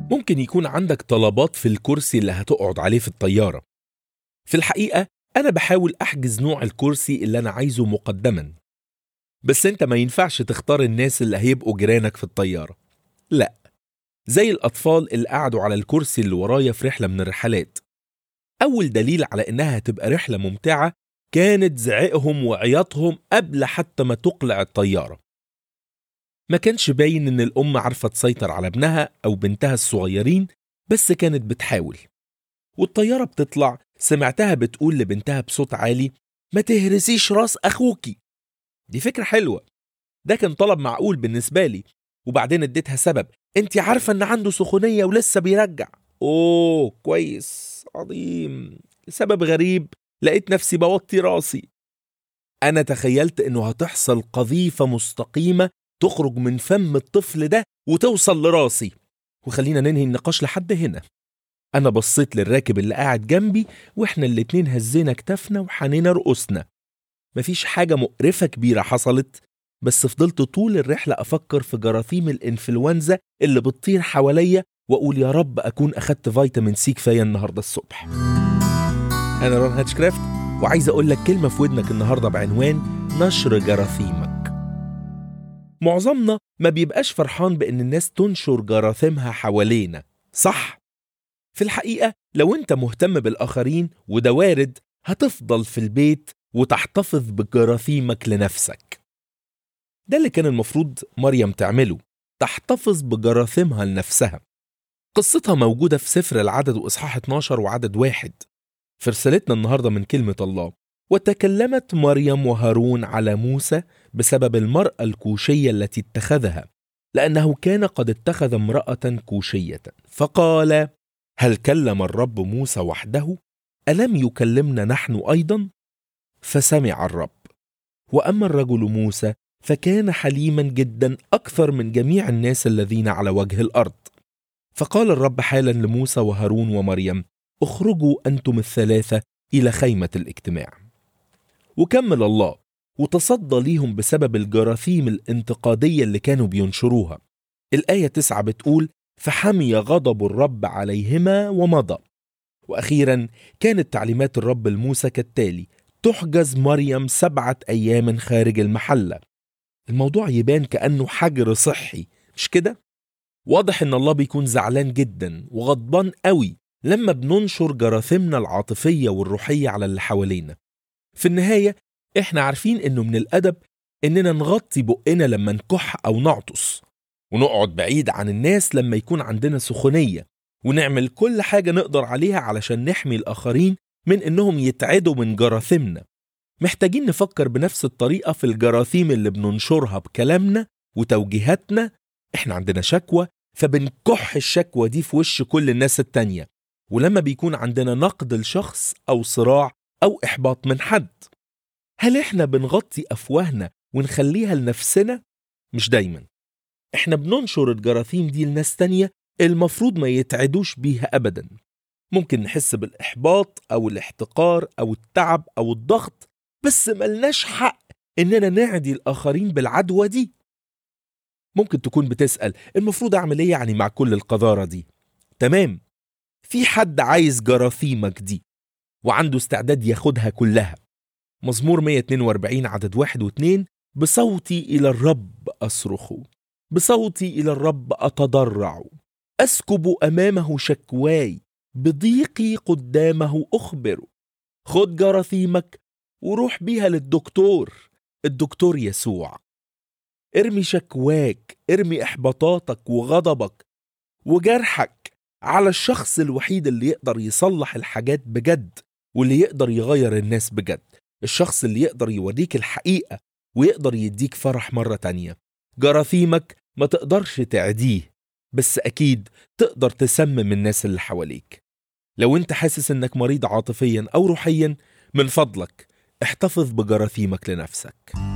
ممكن يكون عندك طلبات في الكرسي اللي هتقعد عليه في الطيارة. في الحقيقة أنا بحاول أحجز نوع الكرسي اللي أنا عايزه مقدما، بس أنت ما ينفعش تختار الناس اللي هيبقوا جيرانك في الطيارة. لا، زي الأطفال اللي قعدوا على الكرسي اللي ورايا في رحلة من الرحلات. أول دليل على إنها هتبقى رحلة ممتعة كانت زعقهم وعياطهم قبل حتى ما تقلع الطيارة. ما كانش باين إن الأم عارفة تسيطر على ابنها أو بنتها الصغيرين، بس كانت بتحاول. والطيارة بتطلع سمعتها بتقول لبنتها بصوت عالي: ما تهرسيش راس أخوكي. دي فكرة حلوة، ده كان طلب معقول بالنسبة لي. وبعدين اديتها سبب: انت عارفة ان عنده سخونية ولسه بيرجع. اوه كويس عظيم. سبب غريب، لقيت نفسي بوطي راسي. انا تخيلت انه هتحصل قذيفة مستقيمة تخرج من فم الطفل ده وتوصل لراسي. وخلينا ننهي النقاش لحد هنا. انا بصيت للراكب اللي قاعد جنبي، واحنا الاتنين هزينا كتفنا وحنينا رؤوسنا. مفيش حاجة مقرفة كبيرة حصلت، بس فضلت طول الرحلة أفكر في جراثيم الإنفلونزا اللي بتطير حواليا، وأقول يا رب أكون أخدت فيتامين سي كفاية النهاردة الصبح. أنا رون هاتشكرافت، وعايز أقول لك كلمة في ودنك النهاردة بعنوان نشر جراثيمك. معظمنا ما بيبقاش فرحان بأن الناس تنشر جراثيمها حوالينا، صح؟ في الحقيقة لو أنت مهتم بالآخرين، وده وارد، هتفضل في البيت وتحتفظ بجراثيمك لنفسك. ده اللي كان المفروض مريم تعمله، تحتفظ بجراثيمها لنفسها. قصتها موجودة في سفر العدد وإصحاح 12 وعدد 1. في رسالتنا النهاردة من كلمة الله: وتكلمت مريم وهارون على موسى بسبب المرأة الكوشية التي اتخذها، لأنه كان قد اتخذ امرأة كوشية، فقال: هل كلم الرب موسى وحده؟ ألم يكلمنا نحن أيضا؟ فسمع الرب. وأما الرجل موسى فكان حليما جدا أكثر من جميع الناس الذين على وجه الأرض. فقال الرب حالا لموسى وهارون ومريم: اخرجوا أنتم الثلاثة إلى خيمة الاجتماع. وكمل الله وتصدى ليهم بسبب الجراثيم الانتقادية اللي كانوا بينشروها. الآية 9 بتقول: فحمي غضب الرب عليهما ومضى. وأخيرا كانت تعليمات الرب لموسى كالتالي: تحجز مريم 7 أيام خارج المحلة. الموضوع يبان كأنه حجر صحي، مش كده؟ واضح إن الله بيكون زعلان جدا وغضبان قوي لما بننشر جراثيمنا العاطفية والروحية على اللي حوالينا. في النهاية إحنا عارفين إنه من الأدب إننا نغطي بقنا لما نكح أو نعطس، ونقعد بعيد عن الناس لما يكون عندنا سخونية، ونعمل كل حاجة نقدر عليها علشان نحمي الآخرين من إنهم يتعدوا من جراثيمنا. محتاجين نفكر بنفس الطريقة في الجراثيم اللي بننشرها بكلامنا وتوجيهاتنا. إحنا عندنا شكوى، فبنكح الشكوى دي في وش كل الناس التانية. ولما بيكون عندنا نقد لشخص أو صراع أو إحباط من حد، هل إحنا بنغطي أفواهنا ونخليها لنفسنا؟ مش دايما. إحنا بننشر الجراثيم دي لناس تانية المفروض ما يتعدوش بيها أبدا. ممكن نحس بالإحباط أو الاحتقار أو التعب أو الضغط، بس ملناش حق إننا نعدي الآخرين بالعدوى دي. ممكن تكون بتسأل: المفروض أعمل إيه يعني مع كل القذارة دي؟ تمام، في حد عايز جراثيمك دي وعنده استعداد ياخدها كلها. مزمور 142 عدد 1 و2: بصوتي إلى الرب أصرخ، بصوتي إلى الرب أتضرع، أسكب أمامه شكواي، بضيقي قدامه أخبر. خد جراثيمك وروح بيها الدكتور يسوع. ارمي شكواك، ارمي إحباطاتك وغضبك وجرحك على الشخص الوحيد اللي يقدر يصلح الحاجات بجد، واللي يقدر يغير الناس بجد، الشخص اللي يقدر يوريك الحقيقة ويقدر يديك فرح مرة تانية. جراثيمك ما تقدرش تعديه، بس أكيد تقدر تسمم الناس اللي حواليك. لو انت حاسس انك مريض عاطفيا أو روحيا، من فضلك احتفظ بجراثيمك لنفسك.